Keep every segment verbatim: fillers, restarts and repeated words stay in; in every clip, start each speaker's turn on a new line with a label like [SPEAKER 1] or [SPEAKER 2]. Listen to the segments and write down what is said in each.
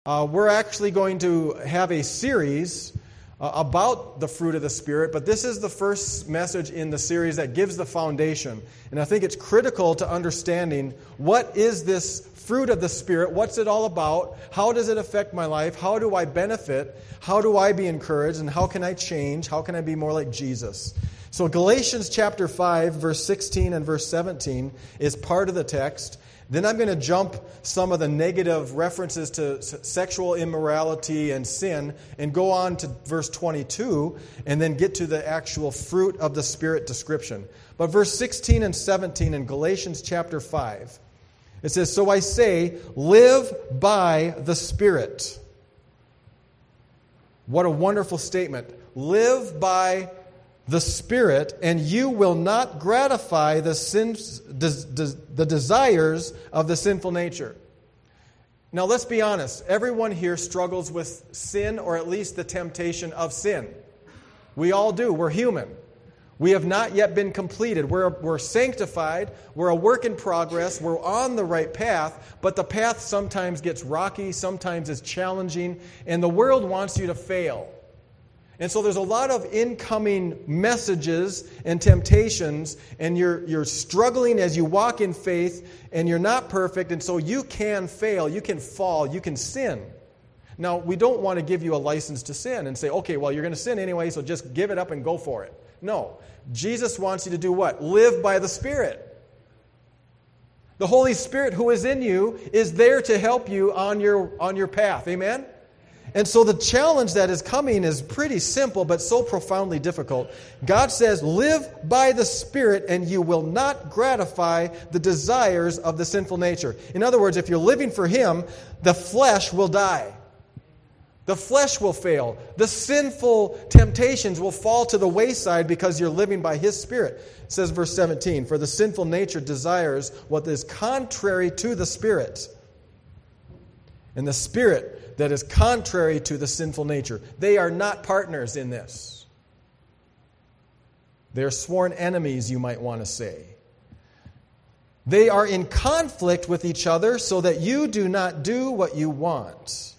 [SPEAKER 1] Uh, we're actually going to have a series uh, about the fruit of the Spirit, but this is the first message in the series that gives the foundation. And I think it's critical to understanding what is this fruit of the Spirit, what's it all about, how does it affect my life, how do I benefit, how do I be encouraged, and how can I change, how can I be more like Jesus. So Galatians chapter five, verse sixteen and verse seventeen is part of the text. Then I'm going to jump some of the negative references to sexual immorality and sin and go on to verse twenty-two and then get to the actual fruit of the Spirit description. But verse sixteen and seventeen in Galatians chapter five, it says, "So I say, live by the Spirit." What a wonderful statement. Live by the Spirit, and you will not gratify the sins, the desires of the sinful nature. Now let's be honest. Everyone here struggles with sin, or at least the temptation of sin. We all do. We're human. We have not yet been completed. We're, we're sanctified. We're a work in progress. We're on the right path, but the path sometimes gets rocky, sometimes is challenging, and the world wants you to fail. And so there's a lot of incoming messages and temptations, and you're you're struggling as you walk in faith, and you're not perfect, and so you can fail, you can fall, you can sin. Now, we don't want to give you a license to sin and say, okay, well, you're going to sin anyway, so just give it up and go for it. No. Jesus wants you to do what? Live by the Spirit. The Holy Spirit who is in you is there to help you on your on your path. Amen? And so the challenge that is coming is pretty simple, but so profoundly difficult. God says, live by the Spirit, and you will not gratify the desires of the sinful nature. In other words, if you're living for Him, the flesh will die. The flesh will fail. The sinful temptations will fall to the wayside because you're living by His Spirit. It says, verse seventeen, "For the sinful nature desires what is contrary to the Spirit, and the Spirit that is contrary to the sinful nature." They are not partners in this. They are sworn enemies, you might want to say. They are in conflict with each other so that you do not do what you want.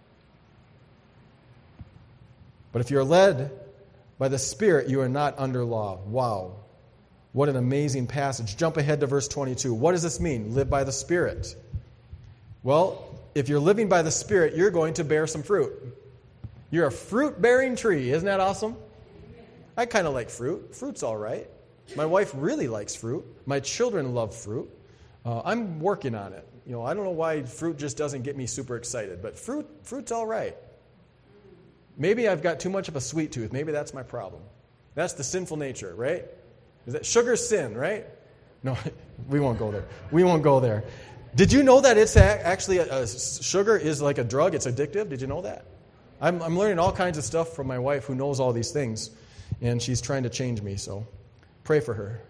[SPEAKER 1] But if you're led by the Spirit, you are not under law. Wow. What an amazing passage. Jump ahead to verse twenty-two. What does this mean? Live by the Spirit. Well, if you're living by the Spirit, you're going to bear some fruit. You're a fruit-bearing tree. Isn't that awesome? I kind of like fruit. Fruit's all right. My wife really likes fruit. My children love fruit. Uh, I'm working on it. You know, I don't know why fruit just doesn't get me super excited, but fruit, fruit's all right. Maybe I've got too much of a sweet tooth. Maybe that's my problem. That's the sinful nature, right? Is that sugar's sin, right? No, we won't go there. We won't go there. Did you know that it's actually a, a, sugar is like a drug? It's addictive. Did you know that? I'm, I'm learning all kinds of stuff from my wife who knows all these things, and she's trying to change me, so pray for her.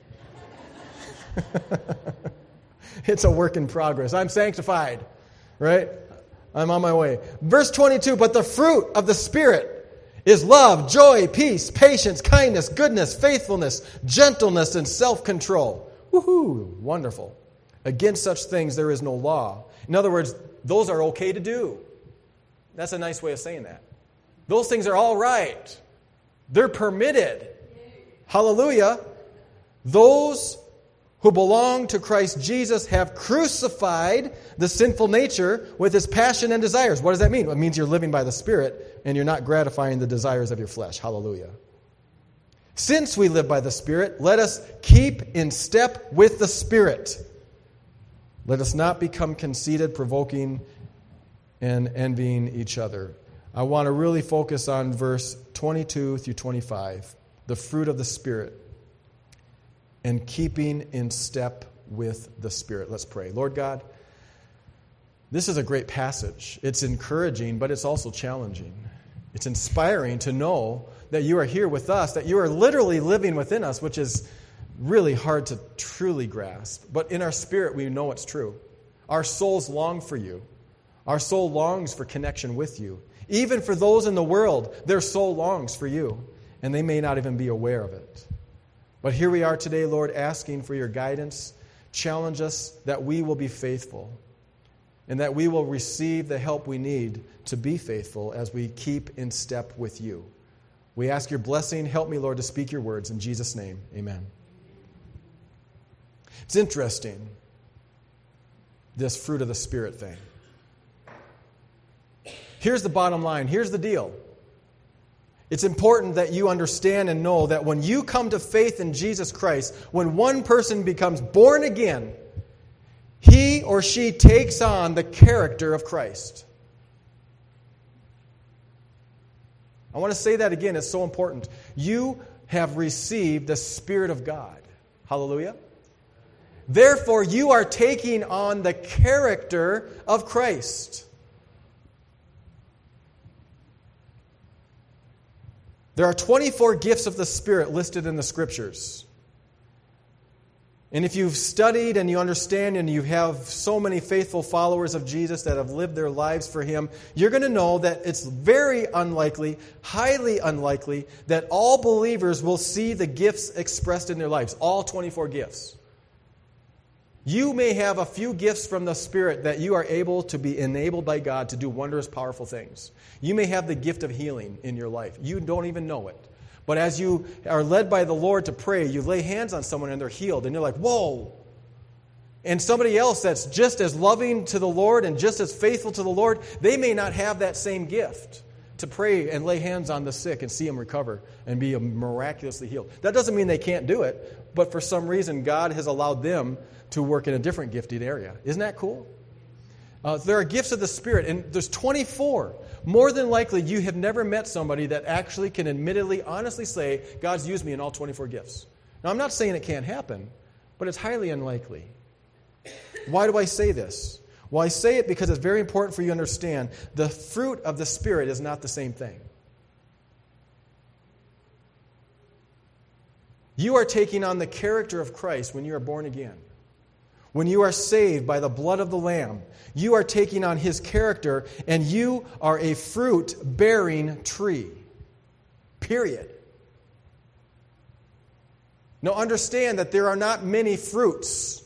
[SPEAKER 1] It's a work in progress. I'm sanctified, right? I'm on my way. Verse twenty-two, "But the fruit of the Spirit is love, joy, peace, patience, kindness, goodness, faithfulness, gentleness, and self-control." Woohoo! Wonderful. "Against such things there is no law." In other words, those are okay to do. That's a nice way of saying that. Those things are all right. They're permitted. Hallelujah. Those who belong to Christ Jesus have crucified the sinful nature with its passion and desires. What does that mean? It means you're living by the Spirit and you're not gratifying the desires of your flesh. Hallelujah. "Since we live by the Spirit, let us keep in step with the Spirit. Let us not become conceited, provoking, and envying each other." I want to really focus on verse twenty-two through twenty-five. The fruit of the Spirit and keeping in step with the Spirit. Let's pray. Lord God, this is a great passage. It's encouraging, but it's also challenging. It's inspiring to know that you are here with us, that you are literally living within us, which is really hard to truly grasp. But in our spirit, we know it's true. Our souls long for you. Our soul longs for connection with you. Even for those in the world, their soul longs for you, and they may not even be aware of it. But here we are today, Lord, asking for your guidance. Challenge us that we will be faithful. and that we will receive the help we need to be faithful as we keep in step with you. We ask your blessing. Help me, Lord, to speak your words. In Jesus' name, amen. It's interesting, this fruit of the Spirit thing. Here's the bottom line. Here's the deal. It's important that you understand and know that when you come to faith in Jesus Christ, when one person becomes born again, he or she takes on the character of Christ. I want to say that again. It's so important. You have received the Spirit of God. Hallelujah. Therefore, you are taking on the character of Christ. There are twenty-four gifts of the Spirit listed in the Scriptures. And if you've studied and you understand and you have so many faithful followers of Jesus that have lived their lives for Him, you're going to know that it's very unlikely, highly unlikely, that all believers will see the gifts expressed in their lives, all twenty-four gifts. You may have a few gifts from the Spirit that you are able to be enabled by God to do wondrous, powerful things. You may have the gift of healing in your life. You don't even know it. But as you are led by the Lord to pray, you lay hands on someone and they're healed. And you're like, whoa. And somebody else that's just as loving to the Lord and just as faithful to the Lord, they may not have that same gift to pray and lay hands on the sick and see them recover and be miraculously healed. That doesn't mean they can't do it, but for some reason God has allowed them to work in a different gifted area. Isn't that cool? Uh, there are gifts of the Spirit, and there's twenty-four. More than likely, you have never met somebody that actually can admittedly, honestly say, God's used me in all twenty-four gifts. Now, I'm not saying it can't happen, but it's highly unlikely. Why do I say this? Well, I say it because it's very important for you to understand the fruit of the Spirit is not the same thing. You are taking on the character of Christ when you are born again. When you are saved by the blood of the Lamb, you are taking on His character, and you are a fruit-bearing tree. Period. Now understand that there are not many fruits.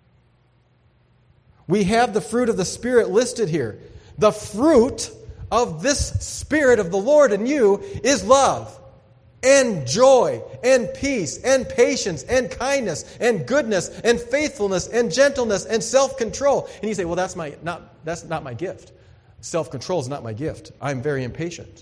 [SPEAKER 1] We have the fruit of the Spirit listed here. The fruit of this Spirit of the Lord in you is love, and joy, and peace, and patience, and kindness, and goodness, and faithfulness, and gentleness, and self-control. And you say, well, that's my not that's not my gift. Self-control is not my gift. I'm very impatient.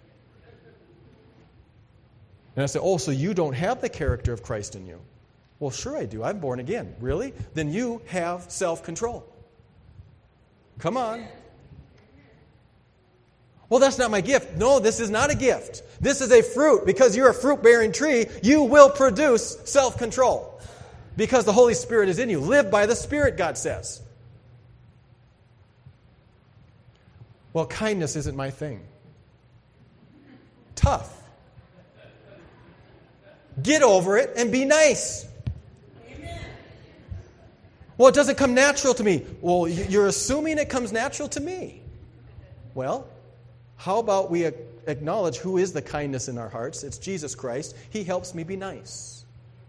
[SPEAKER 1] And I say, oh, so you don't have the character of Christ in you. Well, sure I do. I'm born again. Really? Then you have self-control. Come on. Well, that's not my gift. No, this is not a gift. This is a fruit. Because you're a fruit-bearing tree, you will produce self-control. Because the Holy Spirit is in you. Live by the Spirit, God says. Well, kindness isn't my thing. Tough. Get over it and be nice. Amen. Well, it doesn't come natural to me. Well, you're assuming it comes natural to me. Well, how about we acknowledge who is the kindness in our hearts? It's Jesus Christ. He helps me be nice.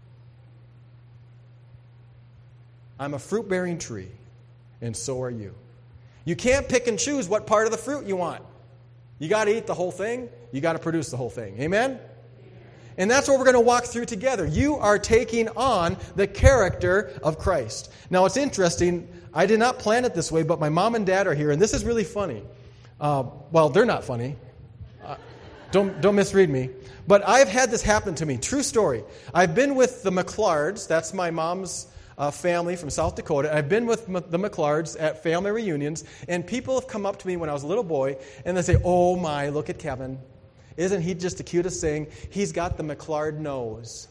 [SPEAKER 1] I'm a fruit-bearing tree, and so are you. You can't pick and choose what part of the fruit you want. You got to eat the whole thing. You got to produce the whole thing. Amen? And that's what we're going to walk through together. You are taking on the character of Christ. Now, it's interesting. I did not plan it this way, but my mom and dad are here, and this is really funny. Uh, well, they're not funny. Uh, don't don't misread me. But I've had this happen to me. True story. I've been with the McClards. That's my mom's uh, family from South Dakota. I've been with M- the McClards at family reunions, and people have come up to me when I was a little boy, and they say, oh my, look at Kevin. Isn't he just the cutest thing? He's got the McClard nose.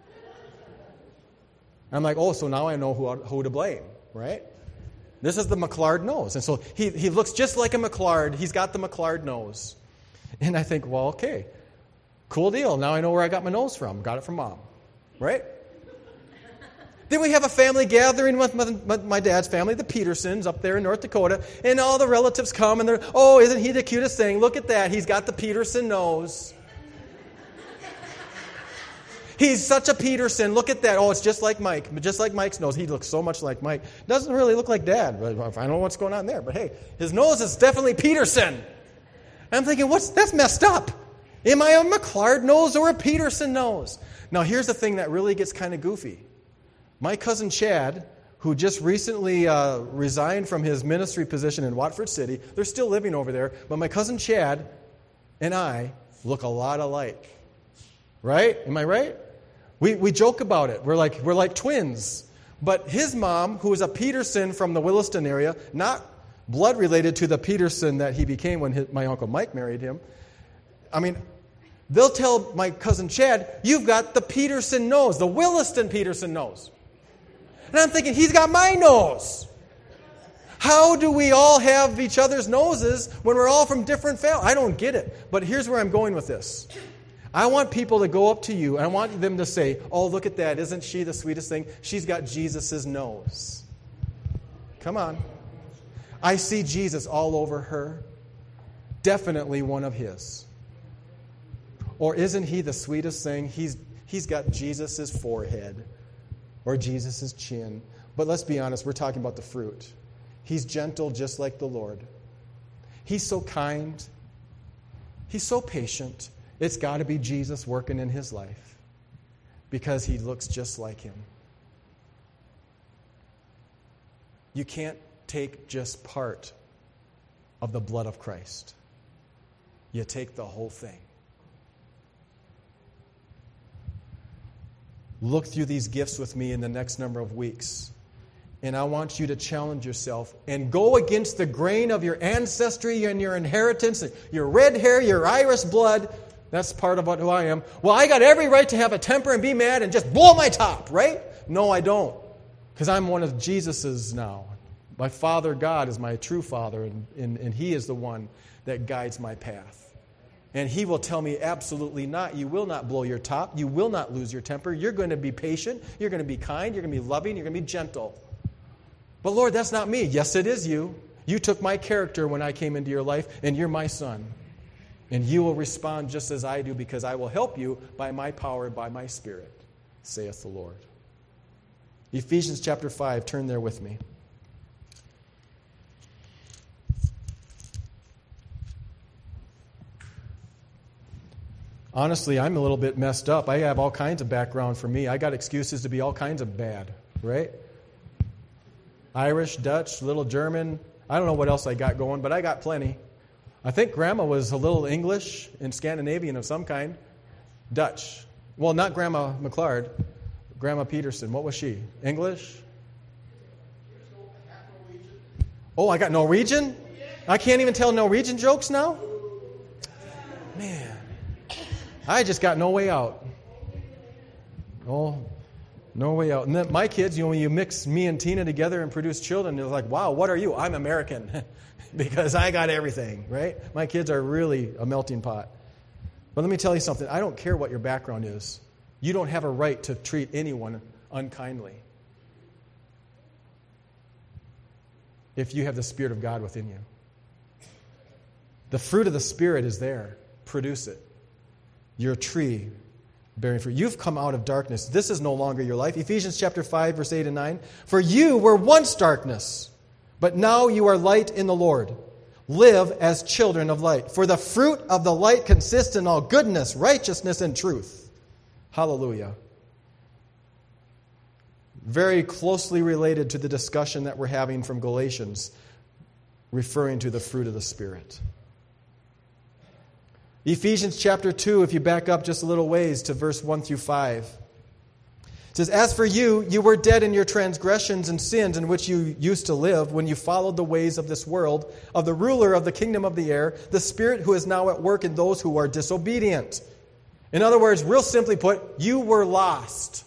[SPEAKER 1] I'm like, oh, so now I know who, who to blame, right? This is the McClard nose. And so he, he looks just like a McClard. He's got the McClard nose. And I think, well, okay, cool deal. Now I know where I got my nose from. Got it from Mom, right? Then we have a family gathering with my, my dad's family, the Petersons, up there in North Dakota. And all the relatives come and they're, oh, isn't he the cutest thing? Look at that. He's got the Peterson nose. He's such a Peterson. Look at that. Oh, it's just like Mike. Just like Mike's nose. He looks so much like Mike. Doesn't really look like Dad. I don't know what's going on there. But hey, his nose is definitely Peterson. And I'm thinking, what's that's messed up. Am I a McClard nose or a Peterson nose? Now, here's the thing that really gets kind of goofy. My cousin Chad, who just recently uh, resigned from his ministry position in Watford City, they're still living over there, but my cousin Chad and I look a lot alike. Right? Am I right? We we joke about it. We're like we're like twins. But his mom, who is a Peterson from the Williston area, not blood related to the Peterson that he became when his, my Uncle Mike married him. I mean, they'll tell my cousin Chad, you've got the Peterson nose, the Williston Peterson nose. And I'm thinking, he's got my nose. How do we all have each other's noses when we're all from different families? I don't get it. But here's where I'm going with this. I want people to go up to you, and I want them to say, oh, look at that. Isn't she the sweetest thing? She's got Jesus' nose. Come on. I see Jesus all over her. Definitely one of his. Or isn't he the sweetest thing? He's, he's got Jesus' forehead or Jesus' chin. But let's be honest, we're talking about the fruit. He's gentle just like the Lord. He's so kind. He's so patient. It's got to be Jesus working in his life because he looks just like him. You can't take just part of the blood of Christ. You take the whole thing. Look through these gifts with me in the next number of weeks. And I want you to challenge yourself and go against the grain of your ancestry and your inheritance, your red hair, your Irish blood. That's part of what, who I am. Well, I got every right to have a temper and be mad and just blow my top, right? No, I don't. Because I'm one of Jesus's now. My Father God is my true Father, and, and, and He is the one that guides my path. And He will tell me absolutely not. You will not blow your top. You will not lose your temper. You're going to be patient. You're going to be kind. You're going to be loving. You're going to be gentle. But Lord, that's not me. Yes, it is you. You took my character when I came into your life, and you're my son. And you will respond just as I do because I will help you by my power and by my Spirit, saith the Lord. Ephesians chapter five, turn there with me. Honestly, I'm a little bit messed up. I have all kinds of background for me. I got excuses to be all kinds of bad, right? Irish, Dutch, little German. I don't know what else I got going, but I got plenty. I think Grandma was a little English and Scandinavian of some kind. Dutch. Well, not Grandma McClard. Grandma Peterson. What was she? English? Oh, I got Norwegian? I can't even tell Norwegian jokes now? Man. I just got no way out. Oh, no way out. And then my kids, you know, when you mix me and Tina together and produce children, they're like, wow, what are you? I'm American. Because I got everything, right? My kids are really a melting pot. But let me tell you something. I don't care what your background is. You don't have a right to treat anyone unkindly if you have the Spirit of God within you. The fruit of the Spirit is there. Produce it. You're a tree bearing fruit. You've come out of darkness. This is no longer your life. Ephesians chapter five, verse eight and nine. For you were once darkness, but now you are light in the Lord. Live as children of light. For the fruit of the light consists in all goodness, righteousness, and truth. Hallelujah. Very closely related to the discussion that we're having from Galatians, referring to the fruit of the Spirit. Ephesians chapter two, if you back up just a little ways to verse one through five. It says, as for you, you were dead in your transgressions and sins in which you used to live when you followed the ways of this world, of the ruler of the kingdom of the air, the spirit who is now at work in those who are disobedient. In other words, real simply put, you were lost.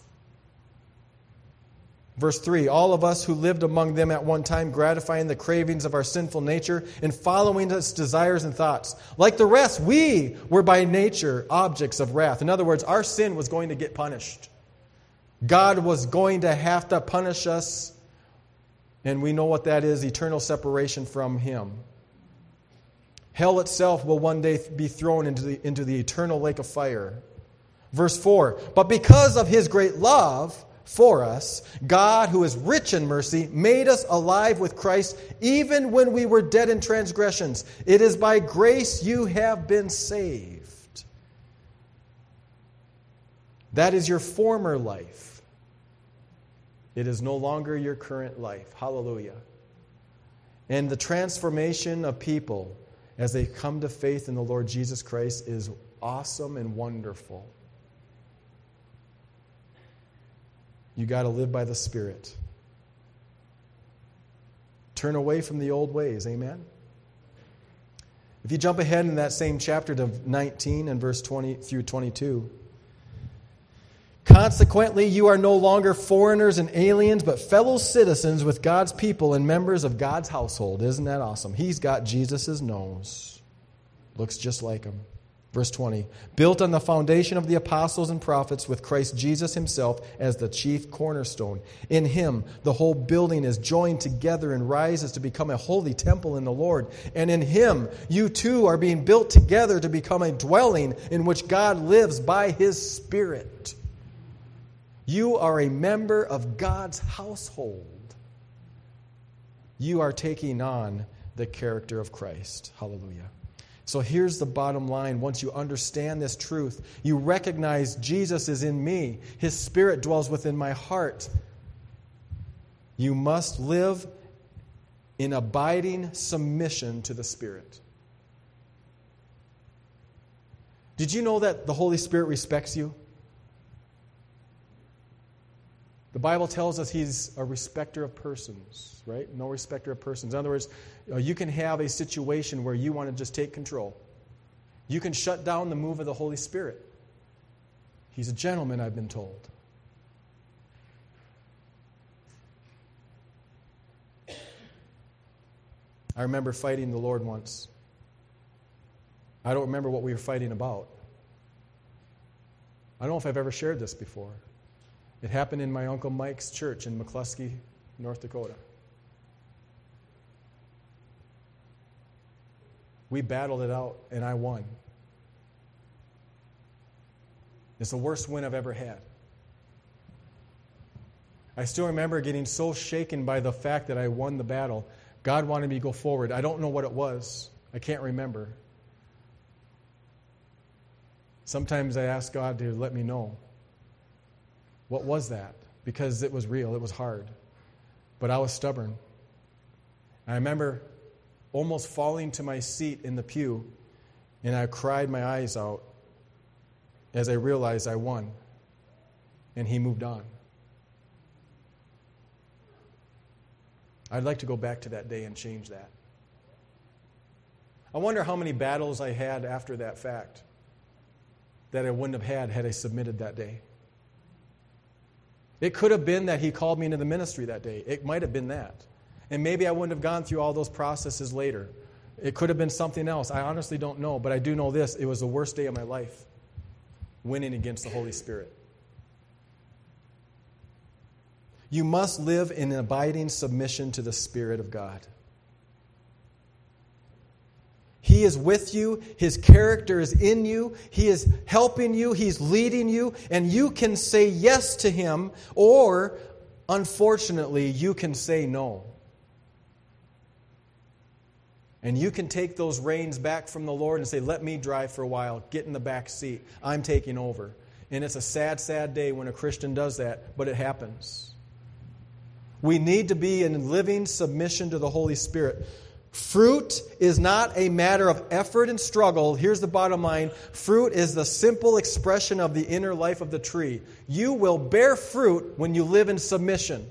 [SPEAKER 1] Verse three, all of us who lived among them at one time, gratifying the cravings of our sinful nature and following its desires and thoughts. Like the rest, we were by nature objects of wrath. In other words, our sin was going to get punished. God was going to have to punish us, and we know what that is, eternal separation from Him. Hell itself will one day be thrown into the, into the eternal lake of fire. Verse four, but because of his great love for us, God, who is rich in mercy, made us alive with Christ even when we were dead in transgressions. It is by grace you have been saved. That is your former life. It is no longer your current life. Hallelujah. And the transformation of people as they come to faith in the Lord Jesus Christ is awesome and wonderful. You got to live by the Spirit. Turn away from the old ways. Amen? If you jump ahead in that same chapter to nineteen and verse twenty through twenty-two. Consequently, you are no longer foreigners and aliens, but fellow citizens with God's people and members of God's household. Isn't that awesome? He's got Jesus' nose. Looks just like him. Verse twenty, built on the foundation of the apostles and prophets with Christ Jesus himself as the chief cornerstone. In him, the whole building is joined together and rises to become a holy temple in the Lord. And in him, you too are being built together to become a dwelling in which God lives by his Spirit. You are a member of God's household. You are taking on the character of Christ. Hallelujah. So here's the bottom line. Once you understand this truth, you recognize Jesus is in me. His Spirit dwells within my heart. You must live in abiding submission to the Spirit. Did you know that the Holy Spirit respects you? The Bible tells us he's a respecter of persons, right? No respecter of persons. In other words, you can have a situation where you want to just take control. You can shut down the move of the Holy Spirit. He's a gentleman, I've been told. I remember fighting the Lord once. I don't remember what we were fighting about. I don't know if I've ever shared this before. It happened in my Uncle Mike's church in McCluskey, North Dakota. We battled it out, and I won. It's the worst win I've ever had. I still remember getting so shaken by the fact that I won the battle. God wanted me to go forward. I don't know what it was. I can't remember. Sometimes I ask God to let me know. What was that? Because it was real. It was hard. But I was stubborn. I remember almost falling to my seat in the pew, and I cried my eyes out as I realized I won. And he moved on. I'd like to go back to that day and change that. I wonder how many battles I had after that fact that I wouldn't have had had I submitted that day. It could have been that he called me into the ministry that day. It might have been that. And maybe I wouldn't have gone through all those processes later. It could have been something else. I honestly don't know, but I do know this. It was the worst day of my life, winning against the Holy Spirit. You must live in abiding submission to the Spirit of God. He is with you. His character is in you. He is helping you. He's leading you. And you can say yes to him, or, unfortunately, you can say no. And you can take those reins back from the Lord and say, let me drive for a while. Get in the back seat. I'm taking over. And it's a sad, sad day when a Christian does that, but it happens. We need to be in living submission to the Holy Spirit. Fruit is not a matter of effort and struggle. Here's the bottom line. Fruit is the simple expression of the inner life of the tree. You will bear fruit when you live in submission.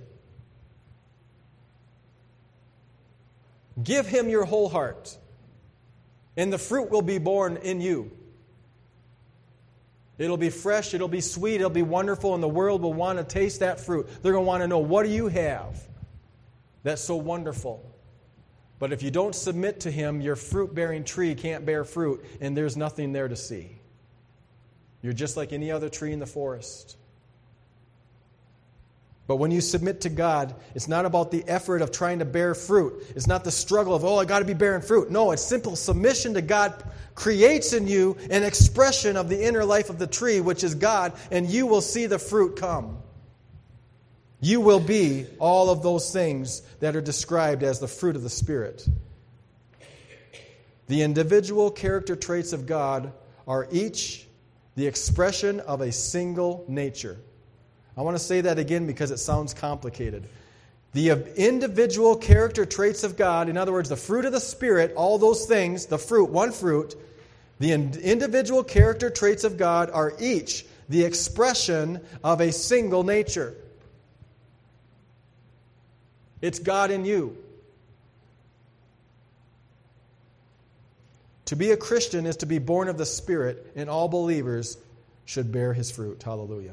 [SPEAKER 1] Give him your whole heart, and the fruit will be born in you. It'll be fresh, it'll be sweet, it'll be wonderful, and the world will want to taste that fruit. They're going to want to know, what do you have that's so wonderful? But if you don't submit to him, your fruit-bearing tree can't bear fruit, and there's nothing there to see. You're just like any other tree in the forest. But when you submit to God, it's not about the effort of trying to bear fruit. It's not the struggle of, oh, I got to be bearing fruit. No, it's simple submission to God creates in you an expression of the inner life of the tree, which is God, and you will see the fruit come. You will be all of those things that are described as the fruit of the Spirit. The individual character traits of God are each the expression of a single nature. I want to say that again because it sounds complicated. The individual character traits of God, in other words, the fruit of the Spirit, all those things, the fruit, one fruit, the individual character traits of God are each the expression of a single nature. It's God in you. To be a Christian is to be born of the Spirit, and all believers should bear His fruit. Hallelujah.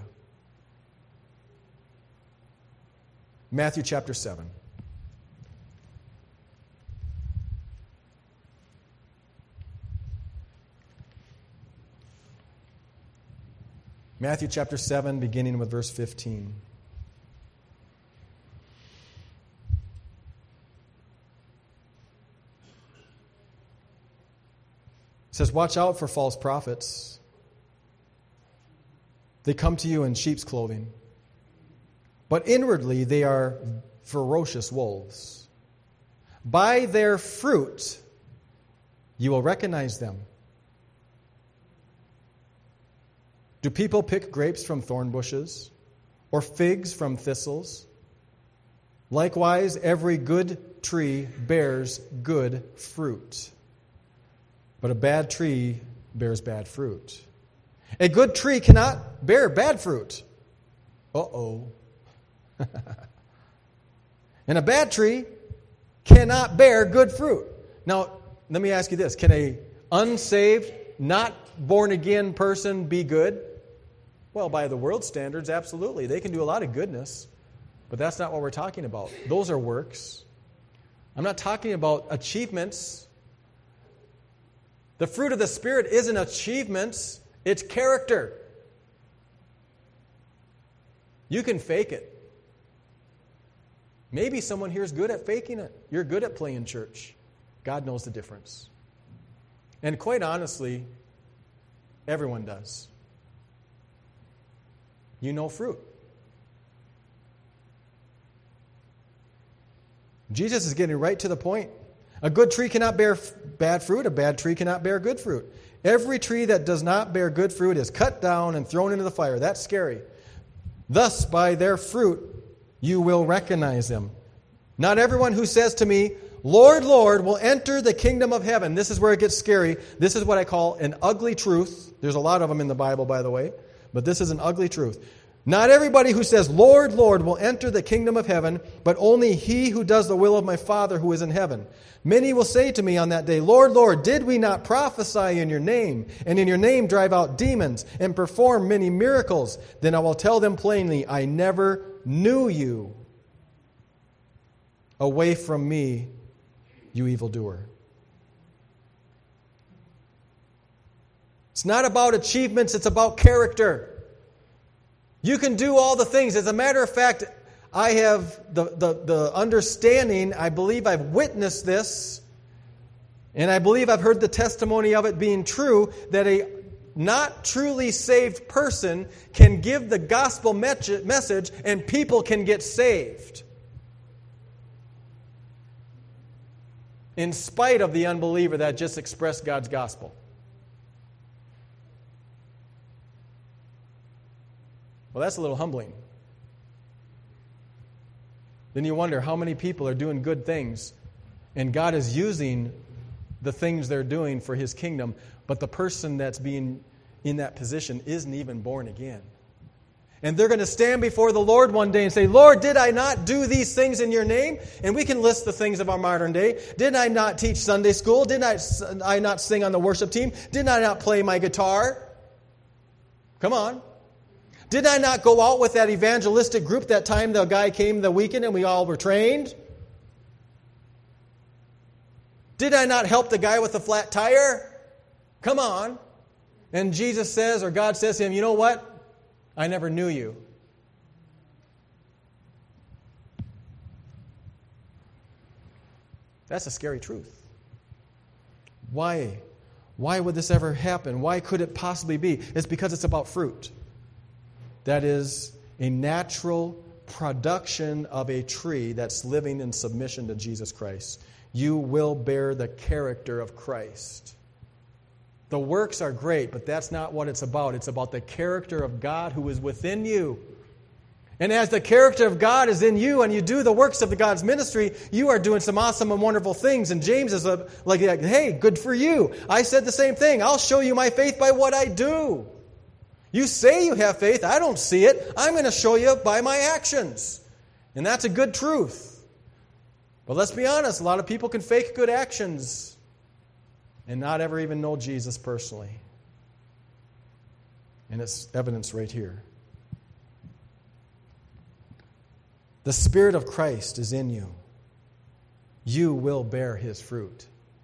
[SPEAKER 1] Matthew chapter seven. Matthew chapter seven, beginning with verse fifteen. It says, "Watch out for false prophets. They come to you in sheep's clothing, but inwardly they are ferocious wolves. By their fruit you will recognize them. Do people pick grapes from thorn bushes, or figs from thistles? Likewise, every good tree bears good fruit, but a bad tree bears bad fruit. A good tree cannot bear bad fruit." Uh-oh. "And a bad tree cannot bear good fruit." Now, let me ask you this. Can a unsaved, not born-again person be good? Well, by the world standards, absolutely. They can do a lot of goodness, but that's not what we're talking about. Those are works. I'm not talking about achievements. The fruit of the Spirit isn't achievements, it's character. You can fake it. Maybe someone here is good at faking it. You're good at playing church. God knows the difference. And quite honestly, everyone does. You know fruit. Jesus is getting right to the point. A good tree cannot bear f- bad fruit. A bad tree cannot bear good fruit. Every tree that does not bear good fruit is cut down and thrown into the fire. That's scary. Thus, by their fruit, you will recognize them. Not everyone who says to me, "Lord, Lord," will enter the kingdom of heaven. This is where it gets scary. This is what I call an ugly truth. There's a lot of them in the Bible, by the way. But this is an ugly truth. Not everybody who says, "Lord, Lord," will enter the kingdom of heaven, but only he who does the will of my Father who is in heaven. Many will say to me on that day, "Lord, Lord, did we not prophesy in your name, and in your name drive out demons, and perform many miracles?" Then I will tell them plainly, "I never knew you. Away from me, you evildoer." It's not about achievements, it's about character. You can do all the things. As a matter of fact, I have the, the, the understanding, I believe I've witnessed this, and I believe I've heard the testimony of it being true, that a not truly saved person can give the gospel message and people can get saved, in spite of the unbeliever that just expressed God's gospel. Well, that's a little humbling. Then you wonder how many people are doing good things, and God is using the things they're doing for His kingdom, but the person that's being in that position isn't even born again. And they're going to stand before the Lord one day and say, "Lord, did I not do these things in your name?" And we can list the things of our modern day. Did I not teach Sunday school? Did I, I not sing on the worship team? Did I not play my guitar? Come on. Did I not go out with that evangelistic group that time the guy came the weekend and we all were trained? Did I not help the guy with the flat tire? Come on. And Jesus says, or God says to him, "You know what? I never knew you." That's a scary truth. Why? Why would this ever happen? Why could it possibly be? It's because it's about fruit. That is a natural production of a tree that's living in submission to Jesus Christ. You will bear the character of Christ. The works are great, but that's not what it's about. It's about the character of God who is within you. And as the character of God is in you and you do the works of the God's ministry, you are doing some awesome and wonderful things. And James is a, like, hey, good for you. I said the same thing. I'll show you my faith by what I do. You say you have faith. I don't see it. I'm going to show you by my actions. And that's a good truth. But let's be honest, a lot of people can fake good actions and not ever even know Jesus personally. And it's evidence right here. The Spirit of Christ is in you. You will bear His fruit.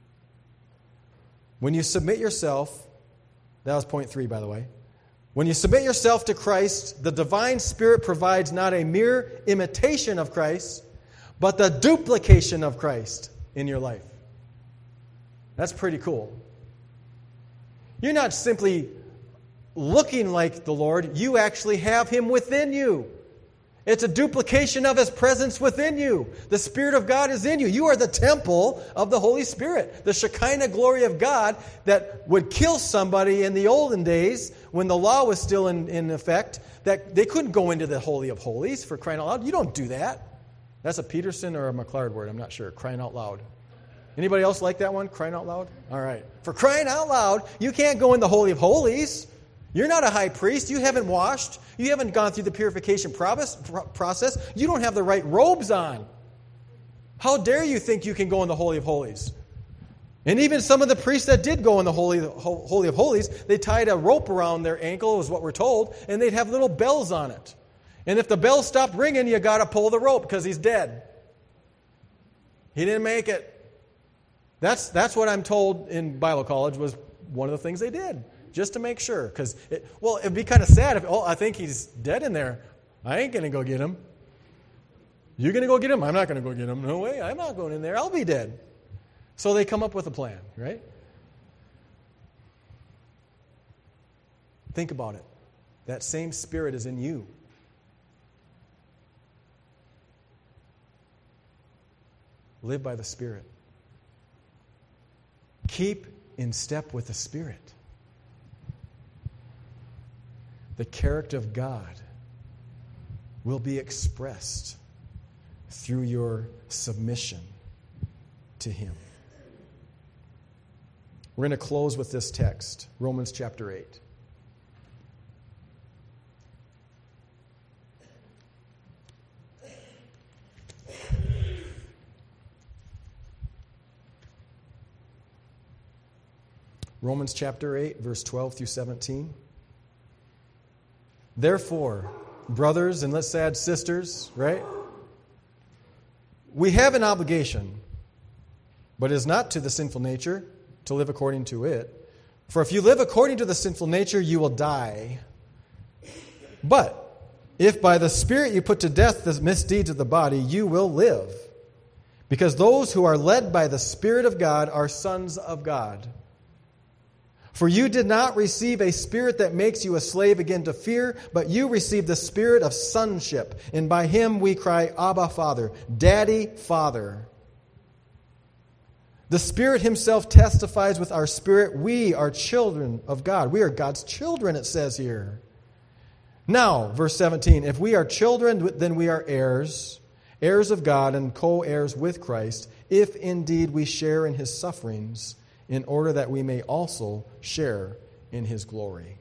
[SPEAKER 1] When you submit yourself, that was point three, by the way. When you submit yourself to Christ, the divine Spirit provides not a mere imitation of Christ, but the duplication of Christ in your life. That's pretty cool. You're not simply looking like the Lord, you actually have Him within you. It's a duplication of His presence within you. The Spirit of God is in you. You are the temple of the Holy Spirit. The Shekinah glory of God that would kill somebody in the olden days when the law was still in, in effect, that they couldn't go into the Holy of Holies for crying out loud. You don't do that. That's a Peterson or a McLeod word, I'm not sure. Crying out loud. Anybody else like that one? Crying out loud? All right. For crying out loud, you can't go in the Holy of Holies. You're not a high priest. You haven't washed. You haven't gone through the purification process. You don't have the right robes on. How dare you think you can go in the Holy of Holies? And even some of the priests that did go in the Holy, Holy of Holies, they tied a rope around their ankle, is what we're told, and they'd have little bells on it. And if the bell stopped ringing, you got to pull the rope because he's dead. He didn't make it. That's, that's what I'm told in Bible college was one of the things they did. Just to make sure. Because, it, well, it would be kind of sad if, oh, I think he's dead in there. I ain't going to go get him. You're going to go get him? I'm not going to go get him. No way. I'm not going in there. I'll be dead. So they come up with a plan, right? Think about it. That same Spirit is in you. Live by the Spirit. Keep in step with the Spirit. The character of God will be expressed through your submission to Him. We're going to close with this text, Romans chapter eight. Romans chapter eight, verse twelve through seventeen. Therefore, brothers, and let's add sisters, right? We have an obligation, but it is not to the sinful nature to live according to it. For if you live according to the sinful nature, you will die. But if by the Spirit you put to death the misdeeds of the body, you will live. Because those who are led by the Spirit of God are sons of God. For you did not receive a spirit that makes you a slave again to fear, but you received the spirit of sonship. And by Him we cry, Abba, Father, Daddy, Father. The Spirit Himself testifies with our spirit, we are children of God. We are God's children, it says here. Now, verse seventeen, if we are children, then we are heirs, heirs of God and co-heirs with Christ, if indeed we share in His sufferings, in order that we may also share in His glory.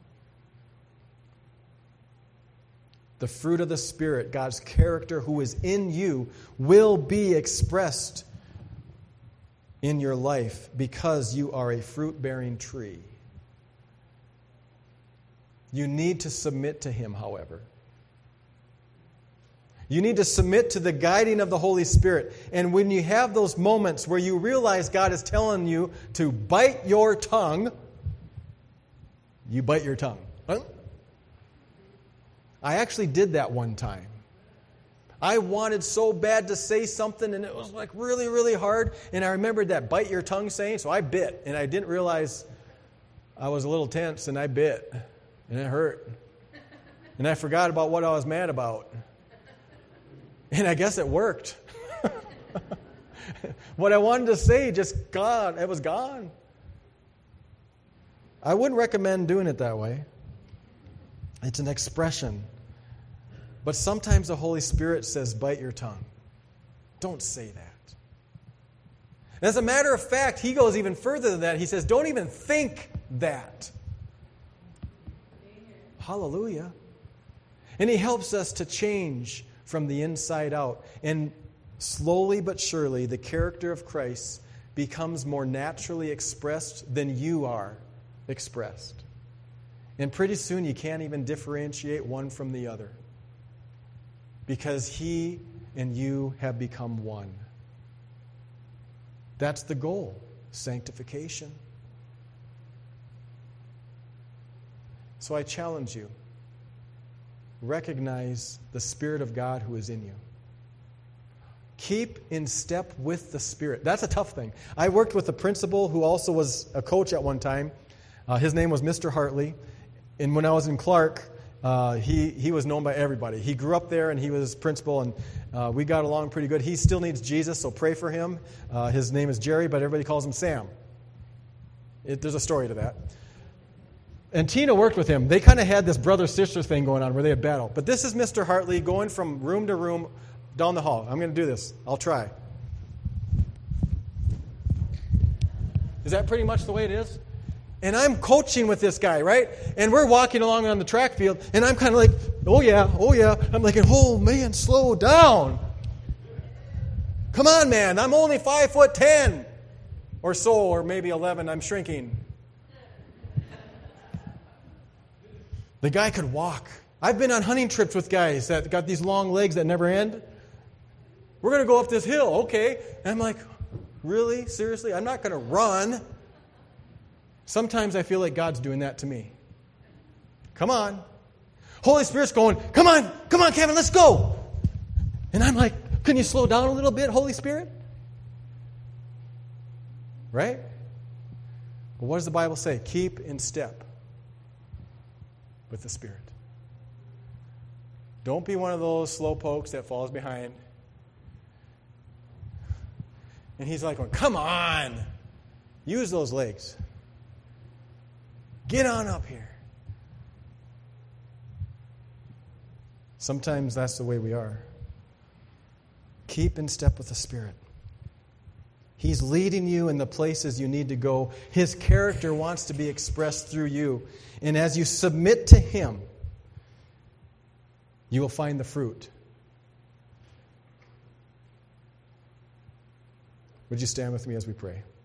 [SPEAKER 1] The fruit of the Spirit, God's character who is in you, will be expressed in your life because you are a fruit-bearing tree. You need to submit to Him, however. You need to submit to the guiding of the Holy Spirit. And when you have those moments where you realize God is telling you to bite your tongue, you bite your tongue. Huh? I actually did that one time. I wanted so bad to say something, and it was like really, really hard. And I remembered that bite your tongue saying, so I bit. And I didn't realize I was a little tense, and I bit. And it hurt. And I forgot about what I was mad about. And I guess it worked. What I wanted to say just gone. It was gone. I wouldn't recommend doing it that way. It's an expression. But sometimes the Holy Spirit says, bite your tongue. Don't say that. As a matter of fact, he goes even further than that. He says, don't even think that. Hallelujah. And he helps us to change from the inside out. And slowly but surely, the character of Christ becomes more naturally expressed than you are expressed. And pretty soon you can't even differentiate one from the other. Because he and you have become one. That's the goal, sanctification. So I challenge you, recognize the Spirit of God who is in you. Keep in step with the Spirit. That's a tough thing. I worked with a principal who also was a coach at one time. Uh, his name was Mister Hartley. And when I was in Clark, uh, he, he was known by everybody. He grew up there and he was principal, and uh, we got along pretty good. He still needs Jesus, so pray for him. Uh, his name is Jerry, but everybody calls him Sam. It, there's a story to that. And Tina worked with him. They kind of had this brother-sister thing going on where they had battle. But this is Mister Hartley going from room to room down the hall. I'm going to do this. I'll try. Is that pretty much the way it is? And I'm coaching with this guy, right? And we're walking along on the track field, and I'm kind of like, oh yeah, oh yeah. I'm like, oh man, slow down. Come on, man. I'm only five foot ten or so, or maybe eleven. I'm shrinking. The guy could walk. I've been on hunting trips with guys that got these long legs that never end. We're going to go up this hill, okay. And I'm like, really? Seriously? I'm not going to run. Sometimes I feel like God's doing that to me. Come on. Holy Spirit's going, come on, come on, Kevin, let's go. And I'm like, can you slow down a little bit, Holy Spirit? Right? Well, what does the Bible say? Keep in step with the Spirit. Don't be one of those slow pokes that falls behind. And he's like, come on. Use those legs. Get on up here. Sometimes that's the way we are. Keep in step with the Spirit. He's leading you in the places you need to go. His character wants to be expressed through you. And as you submit to Him, you will find the fruit. Would you stand with me as we pray?